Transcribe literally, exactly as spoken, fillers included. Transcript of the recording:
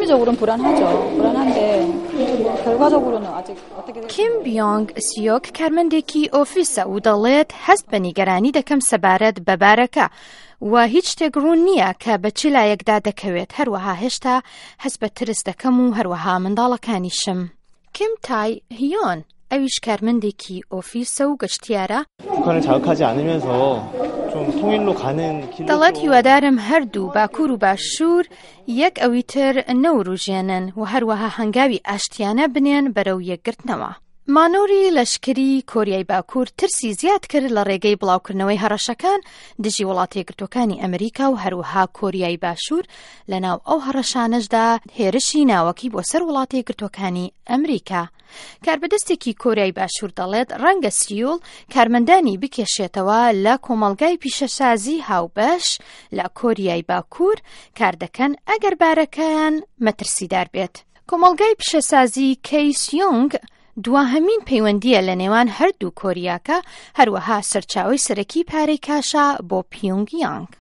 실질적으로는 불안하죠. 불안한데 결과적으로는 아직 어떻게 کیم بیانگ سیۆک کارمەندێکی ئۆفیسە و دەڵێت هەست بە نیگەرانی دەکەم سەبارەت بە بارەکە و هیچ شتێک ڕوون نییە کە بە چ لایەکدا دەکەوێت. هەروەها هێشتا هەست بە ترس دەکەم و هەروەها منداڵەکانیشم. کیم تای هیۆن ئەویش کارمەندێکی ئۆفیسە و گەشتیارە 북한을 자극하지 않으면서 좀 통일로 가는 길로 دەڵێت هیوادارم هەردوو باکوور و باشوور یەک ئەوی تر نەوروژێنن و هەروەها هەنگاوی ئاشتیانە بنێن بەرەو یەکگرتنەوە. مانۆری لەشکری کۆریای باکوور ترسی زیاد کرد لە ڕێگەی بڵاوکردنەوەی هەڕەشەکان دژی وڵاتە یەکگرتووەکانی ئەمریکا و هەروەها کۆریای باشوور لەناو ئەو هەڕەشانەشدا هێرشی ناوەکی بۆ سەر وڵاتە یەکگرتووەکانی ئەمریکا. کاربەدەستێکی کۆریای باشوور دەڵێت ڕەنگە سیوڵ کارمەندانی بکێشێتەوە لە کۆمەڵگای پیشەسازی هاوبەش لە کۆریای باکوور کار دەکەن ئەگەر بارەکەیان مەترسیدار بێت. کۆمەڵگای پیشەسازی کەیسیۆنگ دواهەمین پەیوەندیە لە نێوان هەردوو کۆریاکە، هەروەها سەرچاوەی سەرەکی پارەی کاشە بۆ پیۆنگیانگ.